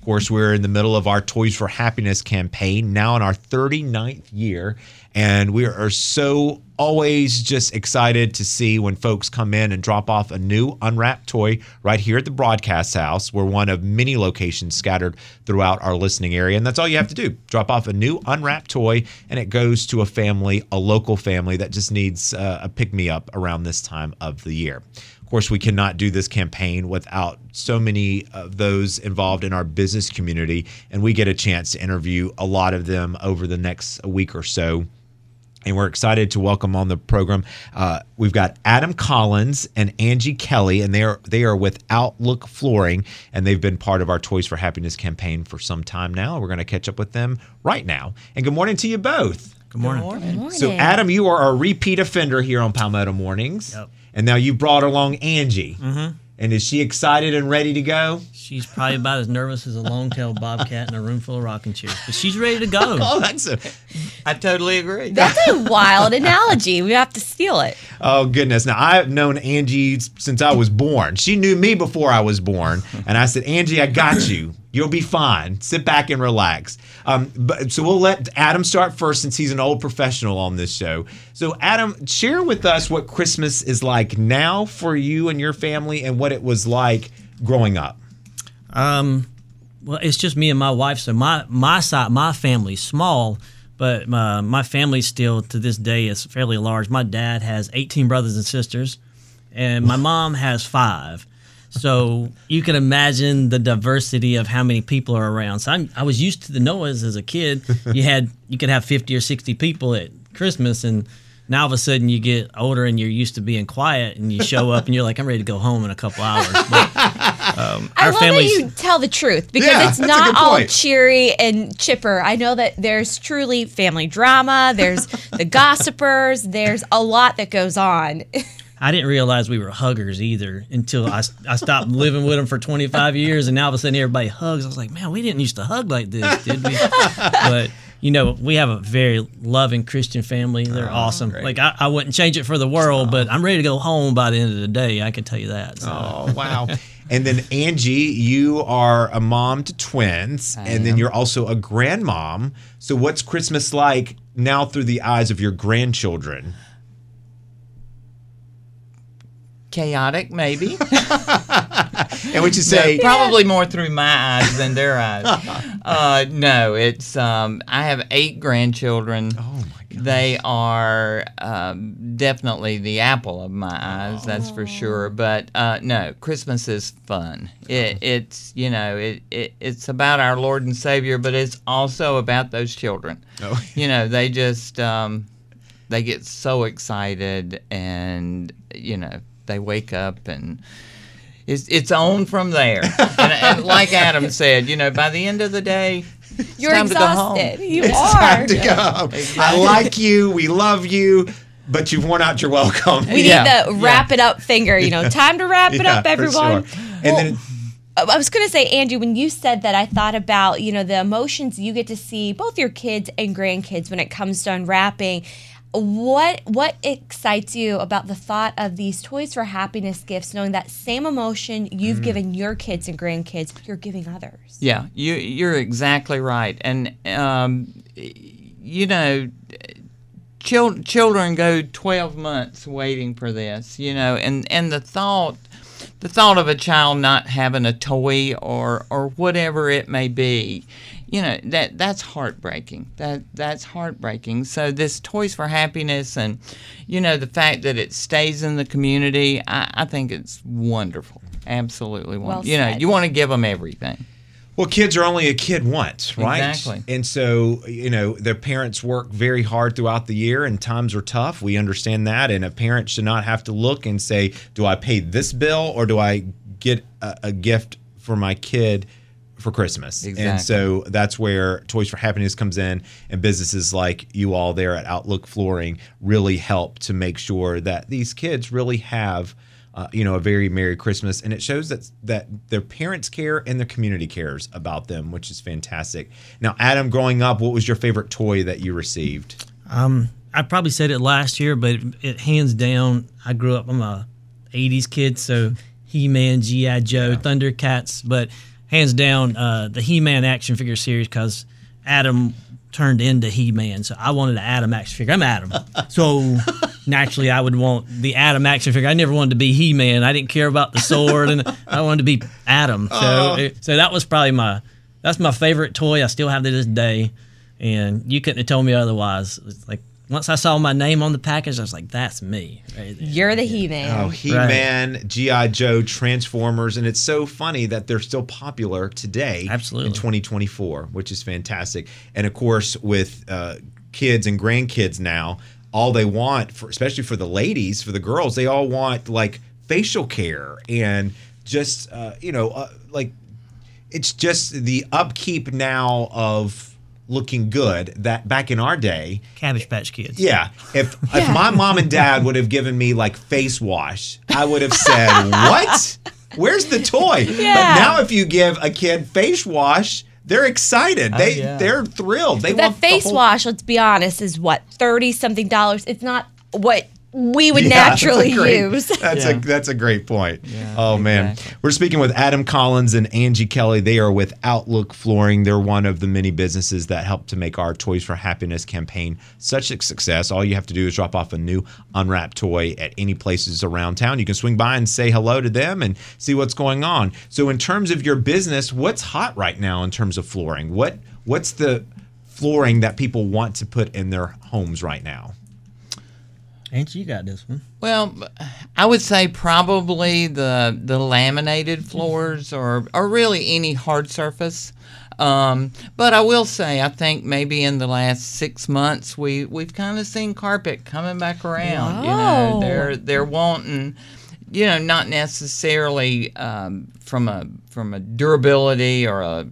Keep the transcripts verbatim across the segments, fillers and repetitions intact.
course, we're in the middle of our Toys for Happiness campaign, now in our thirty-ninth year. And we are so always just excited to see when folks come in and drop off a new unwrapped toy right here at the broadcast house. We're one of many locations scattered throughout our listening area. And that's all you have to do. Drop off a new unwrapped toy, and it goes to a family, a local family that just needs uh, a pick-me-up around this time of the year. Of course, we cannot do this campaign without so many of those involved in our business community, and we get a chance to interview a lot of them over the next week or so. And we're excited to welcome on the program. Uh, we've got Adam Collins and Angie Kelly, and they are they are with Outlook Flooring, and they've been part of our Toys for Happiness campaign for some time now. We're going to catch up with them right now. And good morning to you both. Good morning. Good morning. Good morning. So, Adam, you are a repeat offender here on Palmetto Mornings. Yep. And now you brought along Angie. Mm-hmm. And is she excited and ready to go? She's probably about as nervous as a long-tailed bobcat in a room full of rocking chairs, but she's ready to go. Oh, that's a I totally agree. That's a wild analogy. We have to steal it. Oh, goodness. Now, I've known Angie since I was born. She knew me before I was born. And I said, Angie, I got you. You'll be fine. Sit back and relax. Um, but, so we'll let Adam start first since he's an old professional on this show. So, Adam, share with us what Christmas is like now for you and your family and what it was like growing up. Um, well, it's just me and my wife. So my my side, my family's small, but my my family still to this day is fairly large. My dad has eighteen brothers and sisters, and my mom has five. So you can imagine the diversity of how many people are around. So I'm, I was used to the Noahs as a kid. You had you could have fifty or sixty people at Christmas, and now all of a sudden you get older and you're used to being quiet, and you show up and you're like, I'm ready to go home in a couple hours. But, um, I our love families, that you tell the truth because Yeah, it's that's a not good all point. cheery and chipper. I know that there's truly family drama. There's the gossipers. There's a lot that goes on. I didn't realize we were huggers either until I, I stopped living with them for twenty-five years, and now all of a sudden everybody hugs. I was like, man, we didn't used to hug like this, did we? But, you know, we have a very loving Christian family. They're Oh, awesome. great. Like, I, I wouldn't change it for the world, but I'm ready to go home by the end of the day. I can tell you that. So. Oh, wow. And then, Angie, you are a mom to twins, I and then am. you're also a grandmom. So what's Christmas like now through the eyes of your grandchildren? Chaotic, maybe. And what you say? No, probably more through my eyes than their eyes. Uh, no, it's um, I have eight grandchildren. Oh, my God. They are um, definitely the apple of my eyes, that's for sure. But uh, no, Christmas is fun. It, it's you know it, it it's about our Lord and Savior, but it's also about those children. Oh. You know, they just um, they get so excited, and you know they wake up and. It's, it's on from there. And, and like Adam said, you know, by the end of the day, it's You're time exhausted. to go home. You It's are. time to go. Exactly. I like you. We love you. But you've worn out your welcome. We Yeah, need the wrap it up finger. You know, time to wrap it Yeah, up, for everyone. sure. And Well, then, I was going to say, Angie, when you said that, I thought about, you know, the emotions you get to see both your kids and grandkids when it comes to unwrapping. What what excites you about the thought of these Toys for Happiness gifts, knowing that same emotion you've given your kids and grandkids, you're giving others? Yeah, you, you're exactly right. And, um, you know, chil- children go twelve months waiting for this, you know, and, and the thought the thought of a child not having a toy or, or whatever it may be, you know, that that's heartbreaking. That that's heartbreaking. So this Toys for Happiness and, you know, the fact that it stays in the community, I, I think it's wonderful. Absolutely wonderful. Well you know, said. you want to give them everything. well, kids are only a kid once, right? Exactly. And so, you know, their parents work very hard throughout the year and times are tough. We understand that. And a parent should not have to look and say, do I pay this bill or do I get a, a gift for my kid for Christmas? Exactly. And so that's where Toys for Happiness comes in, and businesses like you all there at Outlook Flooring really help to make sure that these kids really have Uh, you know, a very Merry Christmas, and it shows that that their parents care and their community cares about them, which is fantastic. Now, Adam, growing up, what was your favorite toy that you received? Um, I probably said it last year, but it, it hands down, I grew up, I'm a eighties kid, so He-Man, G I. Joe, Thundercats, but hands down uh, the He-Man action figure series because Adam turned into He-Man, so I wanted an Adam action figure. I'm Adam, so naturally I would want the Adam action figure. I never wanted to be He-Man. I didn't care about the sword, and I wanted to be Adam. So, Oh. so that was probably my that's my favorite toy. I still have to this day, and you couldn't have told me otherwise. It's like once I saw my name on the package, I was like, "That's me." Right there. You're the He-Man. Oh, He-Man, G I. Joe, Transformers, and it's so funny that they're still popular today Absolutely. in twenty twenty-four, which is fantastic. And of course, with uh, kids and grandkids now, all they want, for, especially for the ladies, for the girls, they all want like facial care and just, uh, you know, uh, like it's just the upkeep now of looking good that back in our day. Cabbage Patch Kids. Yeah. If Yeah. if my mom and dad would have given me like face wash, I would have said, "What? Where's the toy?" Yeah. But now if you give a kid face wash, they're excited. Oh, they yeah. they're thrilled. They That want the face whole- wash, let's be honest, is what, thirty something dollars. It's not what we would Yeah, that's a naturally great- use. That's a Yeah. that's a great point. Yeah, oh man, exactly. we're speaking with Adam Collins and Angie Kelly. They are with Outlook Flooring. They're one of the many businesses that help to make our Toys for Happiness campaign such a success. All you have to do is drop off a new unwrapped toy at any places around town. You can swing by and say hello to them and see what's going on. So, in terms of your business, what's hot right now in terms of flooring? What what's the flooring that people want to put in their homes right now? Angie, you got this one. Well, I would say probably the the laminated floors or or really any hard surface. Um, but I will say, I think maybe in the last six months we we've kind of seen carpet coming back around. You Wow. know, they're they're wanting, you know, not necessarily um, from a from a durability or a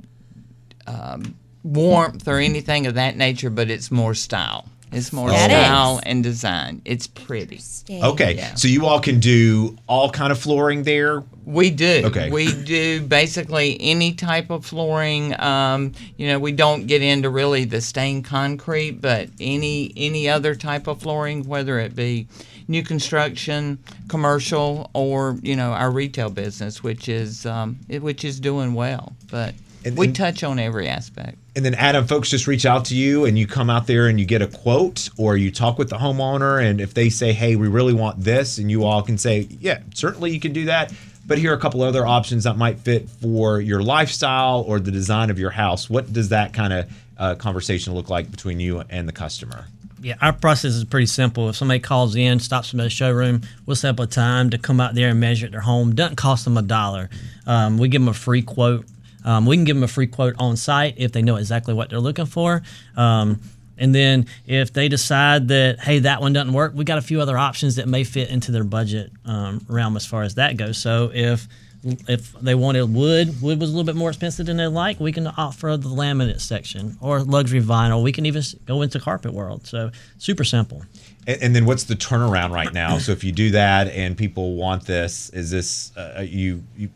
um, warmth or anything of that nature, but it's more style. It's more That style is. and design. It's pretty. Okay, Yeah. so you all can do all kind of flooring there. We do. Okay. We do basically any type of flooring. Um, you know, we don't get into really the stained concrete, but any any other type of flooring, whether it be new construction, commercial, or you know our retail business, which is um, it, which is doing well. But And- we and- touch on every aspect. And then, Adam, folks just reach out to you and you come out there and you get a quote or you talk with the homeowner. And if they say, hey, we really want this, and you all can say, yeah, certainly you can do that. But here are a couple other options that might fit for your lifestyle or the design of your house. What does that kind of uh, conversation look like between you and the customer? Yeah, our process is pretty simple. If somebody calls in, stops them at the showroom, we'll set up a time to come out there and measure their home. Doesn't cost them a dollar. Um, we give them a free quote. Um, we can give them a free quote on site if they know exactly what they're looking for. Um, and then if they decide that, hey, that one doesn't work, we got a few other options that may fit into their budget um, realm as far as that goes. So if if they wanted wood, wood was a little bit more expensive than they like, we can offer the laminate section or luxury vinyl. We can even s- go into carpet world. So super simple. And, and then what's the turnaround right now? So if you do that and people want this, is this uh, you, you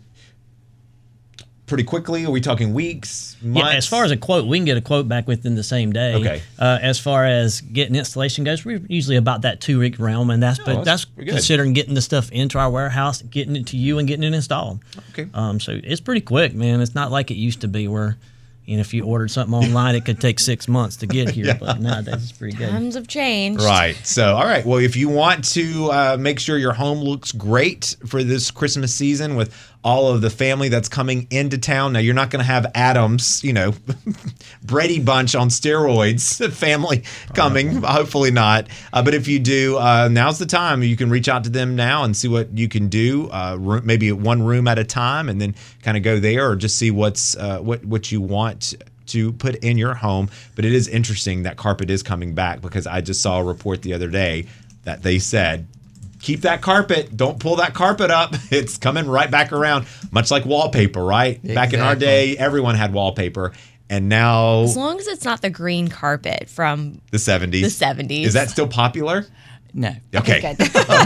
pretty quickly? Are we talking weeks, months? Yeah, as far as a quote, we can get a quote back within the same day. Okay. Uh, as far as getting installation goes, we're usually about that two week realm, and that's Oh, but that's that's pretty good. considering getting the stuff into our warehouse, getting it to you, and getting it installed. Okay. Um, so it's pretty quick, man. It's not like it used to be where, you know, if you ordered something online, it could take six months to get here. But nowadays, it's pretty good. Times have changed. Right. So, all right. Well, if you want to uh, make sure your home looks great for this Christmas season with all of the family that's coming into town, now you're not going to have Adam's, you know, Brady Bunch on steroids family coming. Hopefully not. Uh, but if you do, uh, now's the time. You can reach out to them now and see what you can do. Uh, room, maybe one room at a time, and then kind of go there, or just see what's uh, what what you want to put in your home. But it is interesting that carpet is coming back, because I just saw a report the other day that they said, keep that carpet, don't pull that carpet up. It's coming right back around, much like wallpaper, right? Back in our Exactly. day, everyone had wallpaper, and now As long as it's not the green carpet from the seventies. the seventies. Is that still popular? No. Okay. good.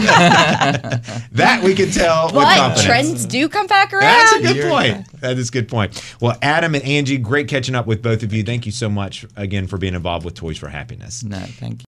That we can tell with But confidence. trends do come back around. That's a good You're point. That is a good point. Well, Adam and Angie, great catching up with both of you. Thank you so much again for being involved with Toys for Happiness. No, thank you.